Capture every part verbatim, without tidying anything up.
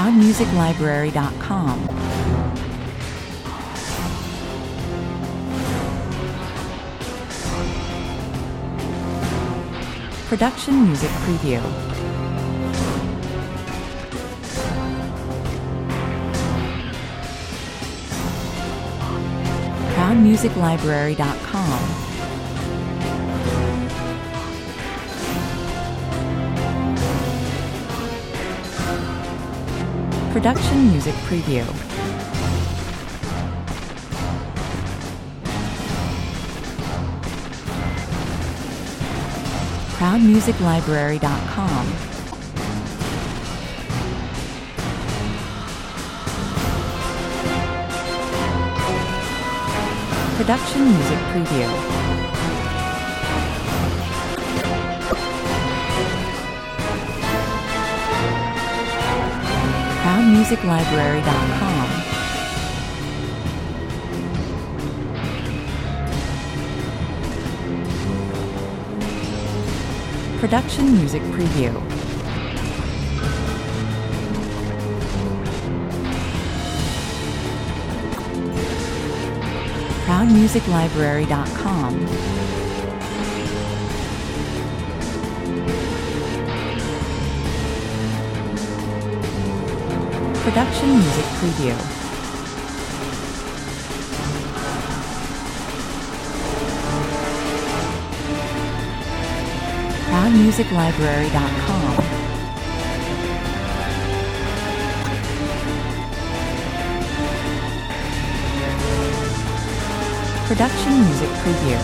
proud music library dot com. Production Music Preview. proud music library dot com. Production Music Preview. proud music library dot com. Production Music Preview. proud music library dot com. Production Music Preview. proud music library dot com. Production Music Preview. proud music library dot com. Production Music Preview.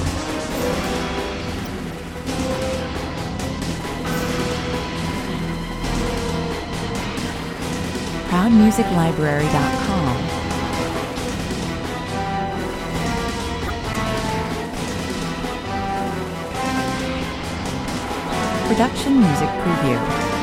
proud music library dot com. Production Music Preview.